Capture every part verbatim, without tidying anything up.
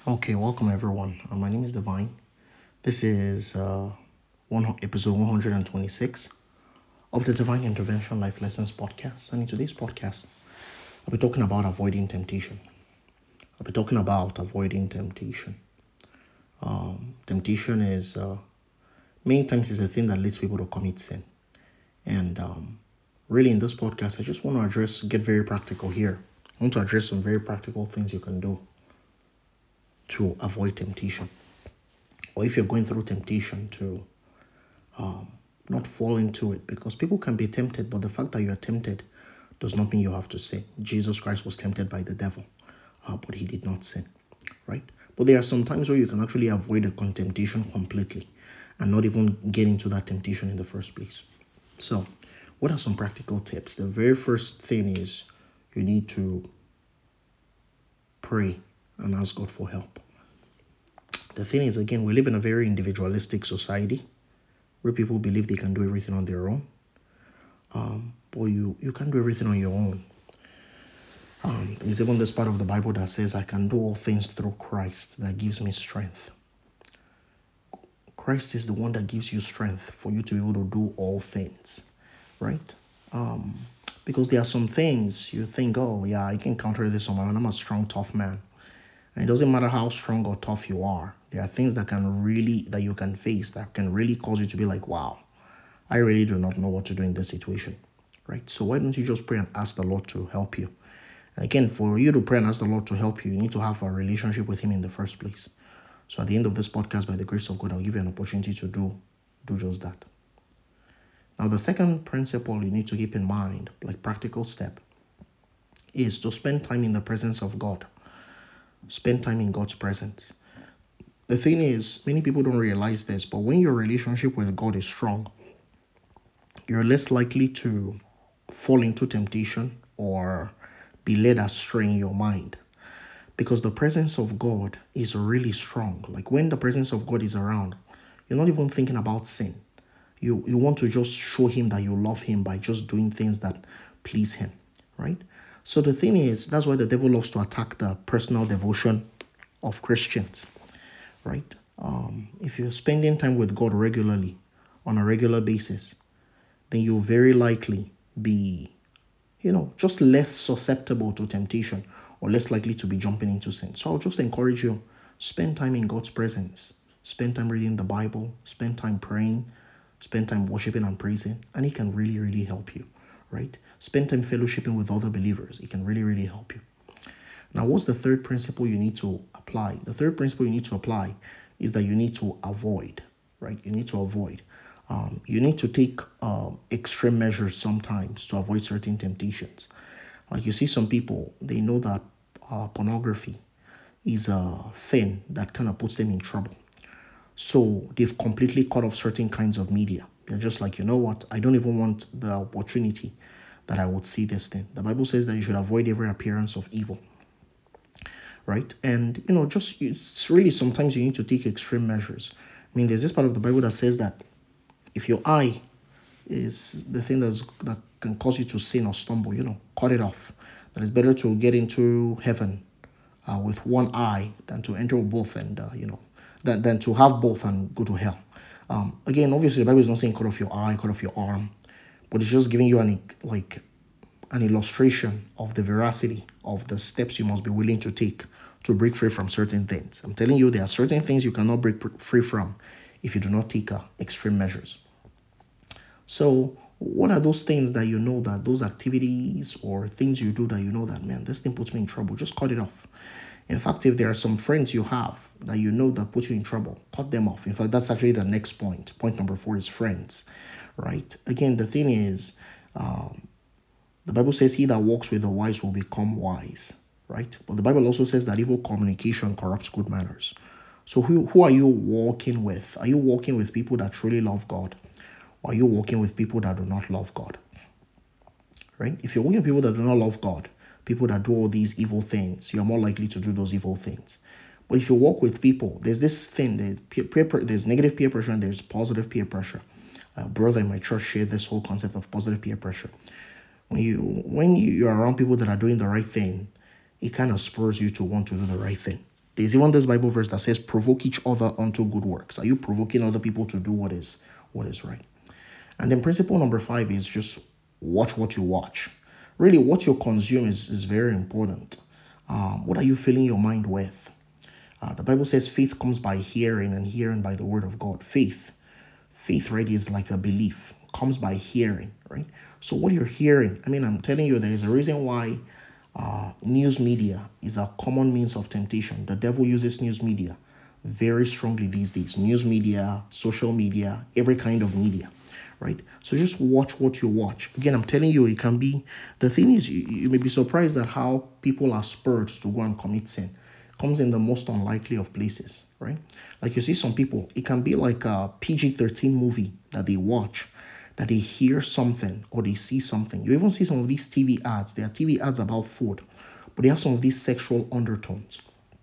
Okay, welcome everyone. Uh, my name is Divine. This is uh, one episode one hundred twenty-six of the Divine Intervention Life Lessons podcast. And in today's podcast, I'll be talking about avoiding temptation. I'll be talking about avoiding temptation. Um, temptation is uh, many times is a thing that leads people to commit sin. And um, really, in this podcast, I just want to address, get very practical here. I want to address some very practical things you can do to avoid temptation. Or if you're going through temptation, to um, not fall into it, because people can be tempted, but the fact that you are tempted does not mean you have to sin. Jesus Christ was tempted by the devil, uh, but he did not sin, right? But there are some times where you can actually avoid a temptation completely and not even get into that temptation in the first place. So, what are some practical tips? The very first thing is you need to pray and ask God for help. The thing is, again, we live in a very individualistic society where people believe they can do everything on their own. Um, but you, you can't do everything on your own. Um, there's even this part of the Bible that says, I can do all things through Christ that gives me strength. Christ is the one that gives you strength for you to be able to do all things, right? Um, because there are some things you think, oh, yeah, I can counter this on my own. I'm a strong, tough man. And it doesn't matter how strong or tough you are. There are things that can really, that you can face that can really cause you to be like, wow, I really do not know what to do in this situation, right? So why don't you just pray and ask the Lord to help you? And again, for you to pray and ask the Lord to help you, you need to have a relationship with him in the first place. So at the end of this podcast, by the grace of God, I'll give you an opportunity to do, do just that. Now, the second principle you need to keep in mind, like practical step, is to spend time in the presence of God. Spend time in God's presence. The thing is, many people don't realize this, but when your relationship with God is strong, you're less likely to fall into temptation or be led astray in your mind, because the presence of God is really strong. Like when the presence of God is around, you're not even thinking about sin. You you want to just show him that you love him by just doing things that please him, right? So the thing is, that's why the devil loves to attack the personal devotion of Christians, right? Um, if you're spending time with God regularly, on a regular basis, then you'll very likely be, you know, just less susceptible to temptation or less likely to be jumping into sin. So I'll just encourage you, spend time in God's presence, spend time reading the Bible, spend time praying, spend time worshiping and praising, and it can really, really help you, right? Spend time fellowshipping with other believers. It can really, really help you. Now, what's the third principle you need to apply? The third principle you need to apply is that you need to avoid, right? You need to avoid. Um, you need to take um, extreme measures sometimes to avoid certain temptations. Like you see some people, they know that uh, pornography is a thing that kind of puts them in trouble. So they've completely cut off certain kinds of media. They're just like, you know what? I don't even want the opportunity that I would see this thing. The Bible says that you should avoid every appearance of evil, right? And, you know, just it's really sometimes you need to take extreme measures. I mean, there's this part of the Bible that says that if your eye is the thing that's, that can cause you to sin or stumble, you know, cut it off. That it's better to get into heaven uh, with one eye than to enter both and, uh, you know, than, than to have both and go to hell. Um, again, obviously, the Bible is not saying cut off your eye, cut off your arm, but it's just giving you an, like, an illustration of the veracity of the steps you must be willing to take to break free from certain things. I'm telling you, there are certain things you cannot break free from if you do not take uh, extreme measures. So what are those things that you know, that those activities or things you do that you know that, man, this thing puts me in trouble? Just cut it off. In fact, if there are some friends you have that you know that put you in trouble, cut them off. In fact, that's actually the next point. Point number four is friends, right? Again, the thing is, um, the Bible says he that walks with the wise will become wise, right? But the Bible also says that evil communication corrupts good manners. So who, who are you walking with? Are you walking with people that truly love God? Or are you walking with people that do not love God? Right? If you're walking with people that do not love God, people that do all these evil things, you're more likely to do those evil things. But if you walk with people, there's this thing, there's, peer, peer, there's negative peer pressure and there's positive peer pressure. A brother in my church shared this whole concept of positive peer pressure. When you when you're around people that are doing the right thing, it kind of spurs you to want to do the right thing, There's even this Bible verse that says, provoke each other unto good works. Are you provoking other people to do what is what is right? And then principle number five is just watch what you watch. Really, what you consume is, is very important. Um, what are you filling your mind with? Uh, the Bible says faith comes by hearing, and hearing by the word of God. Faith, faith, right, is like a belief. Comes by hearing, right? So what you're hearing, I mean, I'm telling you, there is a reason why uh, news media is a common means of temptation. The devil uses news media very strongly these days. News media, social media, every kind of media, right? So just watch what you watch. Again, I'm telling you, it can be, the thing is, you, you may be surprised at how people are spurred to go and commit sin. It comes in the most unlikely of places, right? Like you see some people, it can be like a P G thirteen movie that they watch, that they hear something or they see something. You even see some of these T V ads. There are T V ads about food, but they have some of these sexual undertones.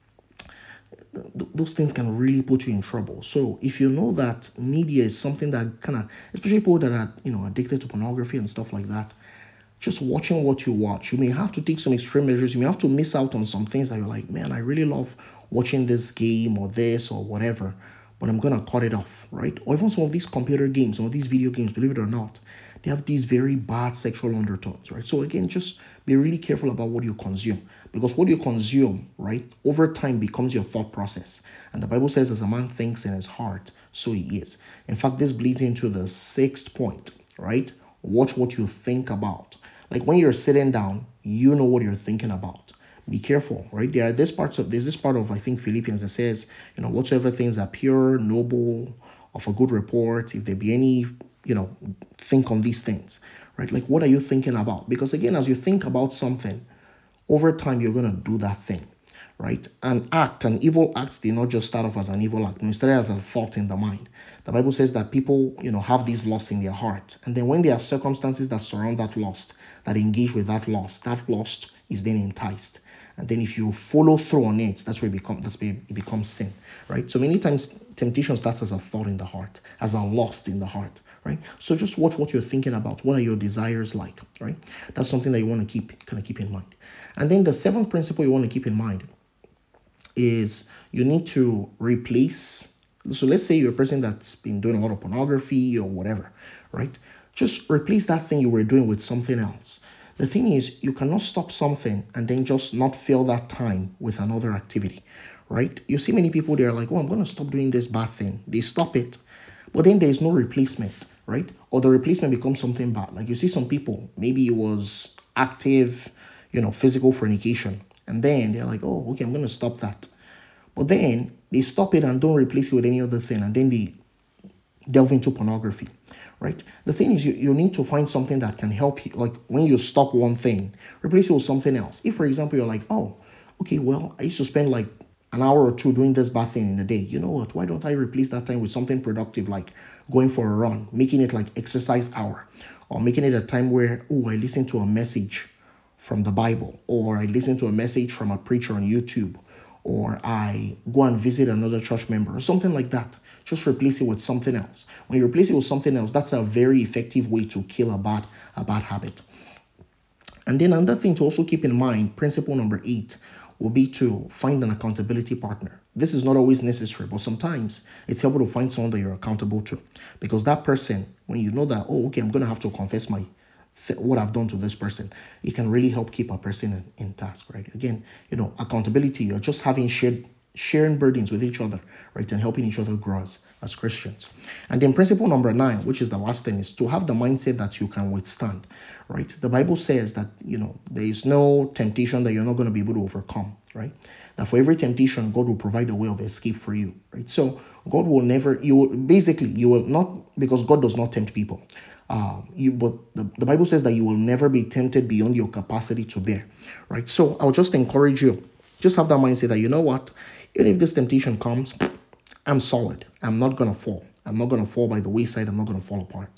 Th- those things can really put you in trouble. So if you know that media is something that kind of, especially people that are, you know, addicted to pornography and stuff like that, just watching what you watch, you may have to take some extreme measures. You may have to miss out on some things that you're like, man, I really love watching this game or this or whatever, but I'm gonna cut it off, right? Or even some of these computer games, some of these video games, believe it or not, they have these very bad sexual undertones, right? So again, just be really careful about what you consume, because what you consume, right, over time becomes your thought process. And the Bible says, as a man thinks in his heart, so he is. In fact, this bleeds into the sixth point, right? Watch what you think about. Like when you're sitting down, you know what you're thinking about. Be careful, right? There are this parts of there's this part of I think Philippians that says, you know, whatsoever things are pure, noble, of a good report, if there be any, you know, think on these things, right? Like what are you thinking about? Because again, as you think about something, over time you're gonna do that thing, right? An act, an evil act did not just start off as an evil act, no, it started as a thought in the mind. The Bible says that people, you know, have these lusts in their heart, and then when there are circumstances that surround that lust, that engage with that lust, that lust is then enticed. And then if you follow through on it, that's where it becomes that's where it becomes sin, right? So many times temptation starts as a thought in the heart, as a lust in the heart, right? So just watch what you're thinking about. What are your desires like, right? That's something that you want to keep kind of keep in mind. And then the seventh principle you want to keep in mind is you need to replace. So let's say you're a person that's been doing a lot of pornography or whatever, right? Just replace that thing you were doing with something else. The thing is, you cannot stop something and then just not fill that time with another activity, right? You see many people, they're like, oh, I'm going to stop doing this bad thing. They stop it, but then there's no replacement, right? Or the replacement becomes something bad. Like you see some people, maybe it was active, you know, physical fornication. And then they're like, oh, okay, I'm going to stop that. But then they stop it and don't replace it with any other thing. And then they delve into pornography, right? The thing is, you, you need to find something that can help you. Like when you stop one thing, replace it with something else. If, for example, you're like, oh, okay, well, I used to spend like an hour or two doing this bad thing in a day. You know what? Why don't I replace that time with something productive, like going for a run, making it like exercise hour, or making it a time where, oh, I listen to a message from the Bible, or I listen to a message from a preacher on YouTube, or I go and visit another church member or something like that. Just replace it with something else. When you replace it with something else, that's a very effective way to kill a bad, a bad habit. And then another thing to also keep in mind, principle number eight, will be to find an accountability partner. This is not always necessary, but sometimes it's helpful to find someone that you're accountable to. Because that person, when you know that, oh, okay, I'm going to have to confess my th- what I've done to this person, it can really help keep a person in, in task, right? Again, you know, accountability, you're just having shared sharing burdens with each other, right, and helping each other grow as, as Christians. And then principle number nine, which is the last thing, is to have the mindset that you can withstand, right? The Bible says that, you know, there is no temptation that you're not going to be able to overcome, right? That for every temptation, God will provide a way of escape for you, right? So God will never, you will, basically, you will not, because God does not tempt people. Um, you, but the, the Bible says that you will never be tempted beyond your capacity to bear, right? So I'll just encourage you, just have that mindset that, you know what, even if this temptation comes, I'm solid. I'm not going to fall. I'm not going to fall by the wayside. I'm not going to fall apart,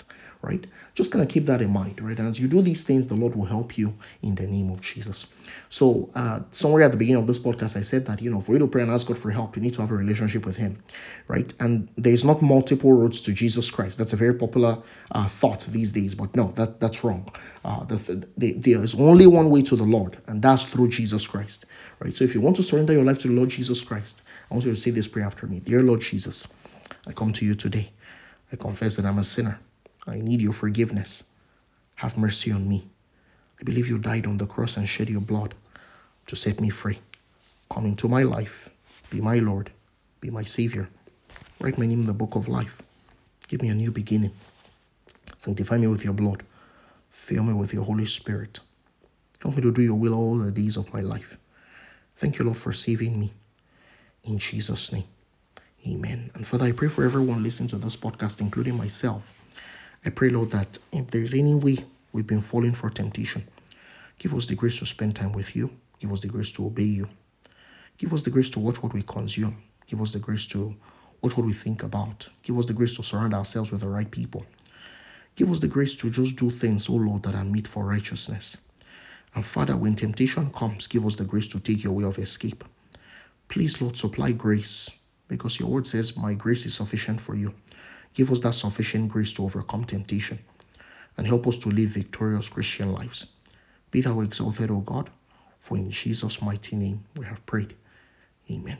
right? Just kind of keep that in mind, right? And as you do these things, the Lord will help you in the name of Jesus. So uh, somewhere at the beginning of this podcast, I said that, you know, for you to pray and ask God for help, you need to have a relationship with him, right? And there's not multiple roads to Jesus Christ. That's a very popular uh, thought these days, but no, that that's wrong. Uh, the, the, there is only one way to the Lord, and that's through Jesus Christ, right? So if you want to surrender your life to the Lord Jesus Christ, I want you to say this prayer after me. Dear Lord Jesus, I come to you today. I confess that I'm a sinner. I need your forgiveness. Have mercy on me. I believe you died on the cross and shed your blood to set me free. Come into my life. Be my Lord. Be my Savior. Write my name in the book of life. Give me a new beginning. Sanctify me with your blood. Fill me with your Holy Spirit. Help me to do your will all the days of my life. Thank you, Lord, for saving me. In Jesus' name. Amen. And Father, I pray for everyone listening to this podcast, including myself. I pray, Lord, that if there's any way we've been falling for temptation, give us the grace to spend time with you. Give us the grace to obey you. Give us the grace to watch what we consume. Give us the grace to watch what we think about. Give us the grace to surround ourselves with the right people. Give us the grace to just do things, oh Lord, that are meet for righteousness. And Father, when temptation comes, give us the grace to take your way of escape. Please, Lord, supply grace, because your word says, my grace is sufficient for you. Give us that sufficient grace to overcome temptation and help us to live victorious Christian lives. Be thou exalted, O God, for in Jesus' mighty name we have prayed. Amen.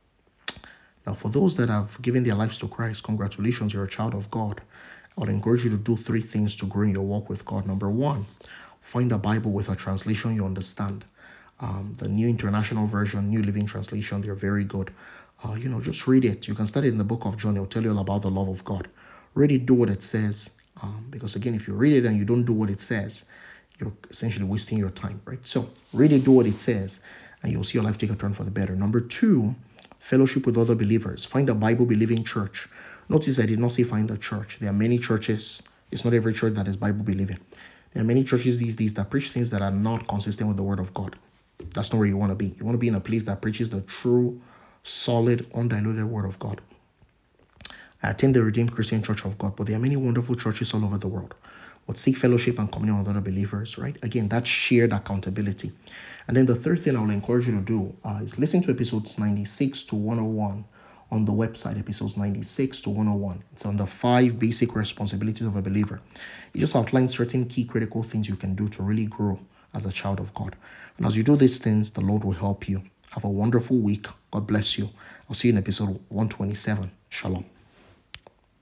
Now, for those that have given their lives to Christ, congratulations, you're a child of God. I would encourage you to do three things to grow in your walk with God. Number one, find a Bible with a translation you understand. Um, the New International Version, New Living Translation, they're very good. Uh, you know, just read it. You can study it in the book of John. It'll tell you all about the love of God. Read it, do what it says. Um, because again, if you read it and you don't do what it says, you're essentially wasting your time, right? So read it, do what it says, and you'll see your life take a turn for the better. Number two, fellowship with other believers. Find a Bible-believing church. Notice I did not say find a church. There are many churches. It's not every church that is Bible-believing. There are many churches these days that preach things that are not consistent with the Word of God. That's not where you want to be. You want to be in a place that preaches the true, solid, undiluted Word of God. I attend the Redeemed Christian Church of God, but there are many wonderful churches all over the world. But seek fellowship and communion with other believers, right? Again, that's shared accountability. And then the third thing I will encourage you to do uh, is listen to episodes ninety-six to one oh one on the website, episodes ninety-six to one oh one. It's on the five basic responsibilities of a believer. It just outlines certain key critical things you can do to really grow as a child of God. And as you do these things, the Lord will help you. Have a wonderful week. God bless you. I'll see you in episode one twenty-seven. Shalom.